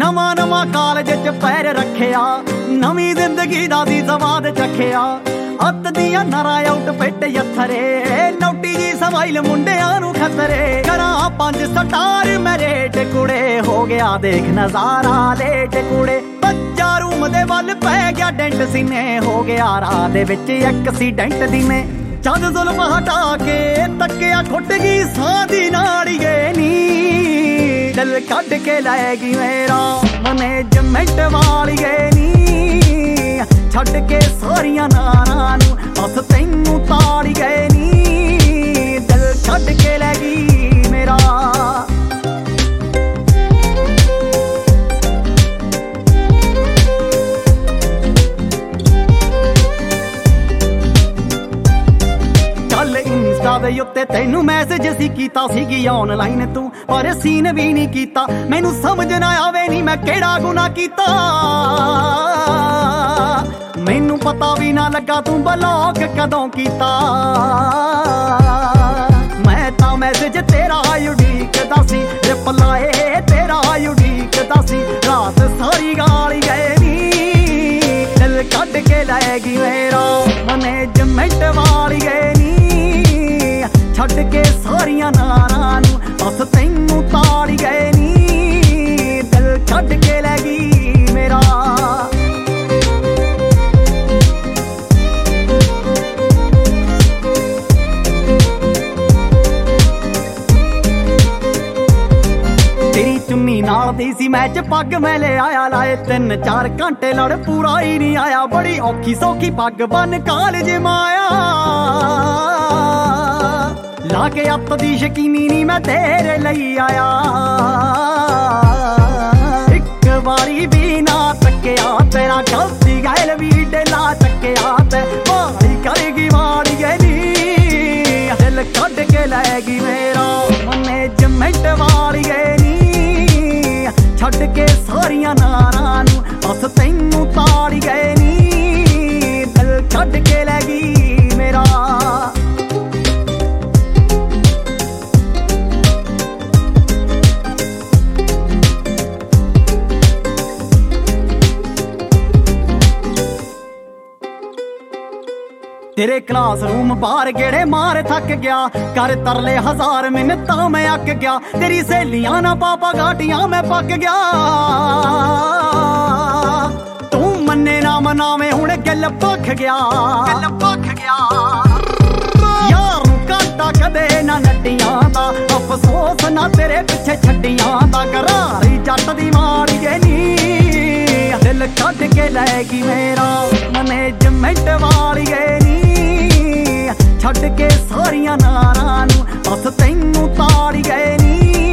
ਨਵਾਂ ਨਵਾਂ ਕਾਲਜ ਚ ਪੈਰ ਰੱਖਿਆ, ਨਵੀਂ ਜ਼ਿੰਦਗੀ ਦਾ ਦੀ ਸਵਾਦ ਚੱਖਿਆ। ਅੱਤ ਦੀਆਂ ਨਰਾਂ ਆਊਟ ਫਿੱਟ ਯੱਥਰੇ, ਨੌਟੀ ਜੀ ਸਮਾਈਲ ਮੁੰਡਿਆਂ ਨੂੰ ਖਤਰੇ। ਕਰਾਂ 5 ਸਟਾਰ ਮੈਰੇਟ ਕੁੜੇ, ਹੋ ਗਿਆ ਦੇਖ ਨਜ਼ਾਰਾ ਲੇਟ ਕੁੜੇ। ਬੱਚਾ ਰੂਮ ਦੇ ਵੱਲ ਪੈ ਗਿਆ ਡੈਂਟ ਸੀਨੇ, ਹੋ ਗਿਆ ਰਾਹ ਦੇ ਵਿੱਚ ਐਕਸੀਡੈਂਟ ਦੀਨੇ। ਜਦ ਜ਼ੁਲਮ ਹਟਾ ਕੇ ਤੱਕਿਆ ਖੁੱਟ ਗਈ ਸਾਹ ਦੀ ਨਾੜੀਏ ਨੀ, ਦਿਲ ਕੱਢ ਕੇ ਲੈ ਗਈ ਮੇਰਾ ਮੈਨੇਜਮੈਂਟ ਵਾਲੀਏ ਨੀ। ਛੱਡ ਕੇ ਸਾਰੀਆਂ ਨਾਰਾਂ ਨੂੰ ਬਸ ਤੈਨੂੰ ਤਾੜੀ ਗਏ ਨੀ, ਦਿਲ ਛੱਡ ਕੇ ਲੈ ਗਈ ਮੇਰਾ। ਚੱਲ ਇੰਸਟਾ ਦੇ ਉੱਤੇ ਤੈਨੂੰ ਮੈਸੇਜ ਸੀ ਕੀਤਾ ਸੀਗੀ ਆਨਲਾਈਨ ਤੂੰ, ਪਰ ਸੀਨ ਵੀ ਨਹੀਂ ਕੀਤਾ। ਮੈਨੂੰ ਸਮਝ ਨਾ ਆਵੇ ਨੀ ਮੈਂ ਕਿਹੜਾ ਗੁਨਾਹ ਕੀਤਾ, ਮੈਨੂੰ ਪਤਾ ਵੀ ਨਾ ਲੱਗਾ ਤੂੰ ਬਲੌਕ ਕਦੋਂ ਕੀਤਾ। ਮੈਂ ਤਾਂ ਮੈਸੇਜ ਤੇਰਾ ਉਡੀਕਦਾ ਸੀ, ਰਿਪਲਾਏ ਤੇਰਾ ਉਡੀਕਦਾ ਸੀ। ਰਾਤ ਸਾਰੀ ਗਾਲੀ ਗਏ ਨੀ, ਦਿਲ ਕੱਢ ਕੇ ਲੈ ਗਈ ਮੇਰਾ ਮੈਨੇਜਮੈਂਟ ਵਾਲੀ ਗਏ ਨੀ। ਛੱਡ ਕੇ ਸਾਰੀਆਂ ਨਾਰਾਂ ਨੂੰ ਬਸ ਤੈਨੂੰ ਤਾੜੀ ਗਏ ਨੀ, ਦਿਲ ਛੱਡ ਕੇ ਲੈ ਗਈ ਮੇਰਾ। ਤੇਰੀ ਚੁੰਨੀ ਨਾਲ ਦੀ ਸੀ ਮੈਚ ਪੱਗ ਮੈਂ ਲੈ ਆਇਆ, ਲਾਏ 3-4 ਘੰਟੇ ਲੜ ਪੂਰਾ ਹੀ ਨਹੀਂ ਆਇਆ। ਬੜੀ ਔਖੀ ਸੌਖੀ ਪੱਗ ਬਨ ਕਾਲਜ ਮਾਇਆ, ਲਾ ਕੇ ਅੱਤ ਦੀ ਸ਼ਕੀਨੀ ਨੀ ਮੈਂ ਤੇਰੇ ਲਈ ਆਇਆ। ਇੱਕ ਵਾਰੀ ਵੀ ਨਾ ਤੱਕਿਆ ਤੇਰਾ ਗਲਤੀ ਗਾਇਲ ਵੀ ਡੇਲਾ ਚੱਕਿਆ ਤੇ ਮਾੜੀ ਕਰੇਗੀ ਮਾੜੀ ਗੈਲੀ, ਦਿਲ ਕੱਢ ਕੇ ਲੈ ਗਈ ਮੇਰਾ ਮੈਨੇਜਮੈਂਟ ਵਾਲੀ ਗਏ ਨੀ। ਛੱਡ ਕੇ ਸਾਰੀਆਂ ਨਾਰਾਂ ਨੂੰ ਬਸ ਤੈਨੂੰ ਤਾੜੀ ਗਏ ਨੀ, ਦਿਲ ਛੱਡ ਕੇ ਲੈ ਗਈ ਮੇਰਾ। ਤੇਰੇ ਕਲਾਸਰੂਮ ਬਾਹਰ ਗੇੜੇ ਮਾਰ ਥੱਕ ਗਿਆ, ਕਰ ਤਰਲੇ 1000 ਮਿੰਨਤਾਂ ਮੈਂ ਅੱਕ ਗਿਆ। ਤੇਰੀ ਸਹੇਲੀਆਂ ਨਾ ਪਾਪਾ ਗਾਟੀਆਂ ਮੈਂ ਪੱਕ ਗਿਆ, ਤੂੰ ਮੰਨੇ ਨਾ ਮਨਾਵੇਂ ਹੁਣ ਗੱਲ ਭੱਖ ਗਿਆ। ਯਾਰ ਨੂੰ ਘਾਟਾ ਕਦੇ ਨਾ ਨੱਡੀਆਂ ਦਾ, ਅਫਸੋਸ ਨਾ ਤੇਰੇ ਪਿੱਛੇ ਛੱਡੀਆਂ ਦਾ। ਘਰਾਰੀ ਜੱਟ ਦੀ ਮਾੜੀ ਗਏ ਨੀ, ਦਿਲ ਕੱਢ ਕੇ ਲੈ ਗਈ ਮੇਰਾ ਮੈਨੇਜਮੈਂਟ ਵਾਲੀ ਗਏ ਨੀ। ਛੱਡ ਕੇ ਸਾਰੀਆਂ ਨਾਰਾਂ ਨੂੰ ਬਸ ਤੈਨੂੰ ਤਾੜੀ ਗਏ ਨੀ,